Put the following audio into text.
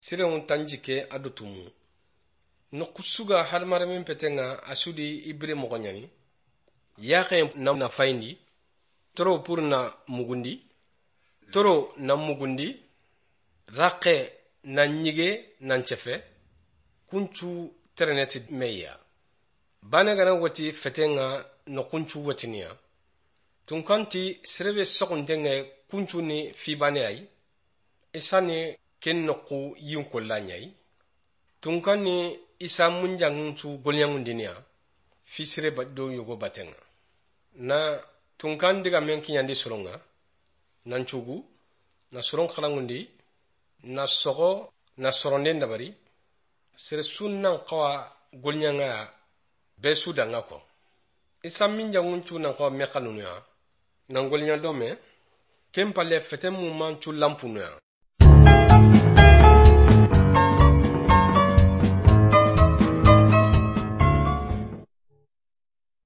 siren tanjike adutumu no kusuga hadmar min petenga asudi ibri mogonyani yaqe na faindi toro pour na mugundi toro na mugundi raqe na nyige na chefe kunchu tereneti meya bana gana wati fetenga no kunchu watinia tunkanti serebe sokuntenge kunchu ni fibane ay isani ken noku yunko lanyai tunkani isa munjangunchu golyangundinia fisire do yogo batenga na tunkan diga menki yandi soronga nanchugu na soron khalangundi na sogo na soronde ndabari sere sunnan qawa golnyanga besu danga ko isa minjangunchu na qawa mekanunya nangolnya dome kempalle fetemu manchu lampunya